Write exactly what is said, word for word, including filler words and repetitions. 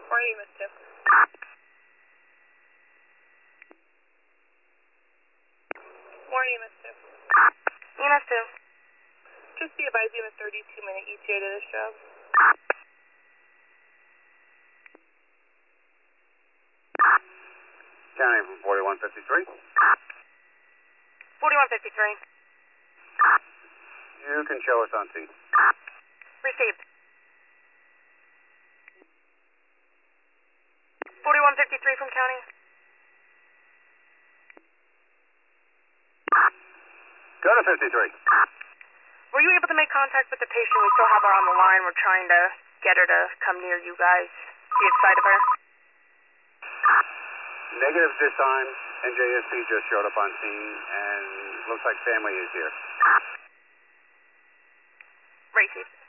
Morning, Miss two. Morning, Miss two. E M S two. Just be advised you have a thirty-two minute E T A to this job. County from forty-one fifty-three. forty-one fifty-three. You can show us on scene. Received. forty-one fifty-three from county. Go to fifty-three. Were you able to make contact with the patient? We still have her on the line. We're trying to get her to come near you guys. Do you have sight of her? Negative this time. N J S P just showed up on scene and looks like family is here. Received.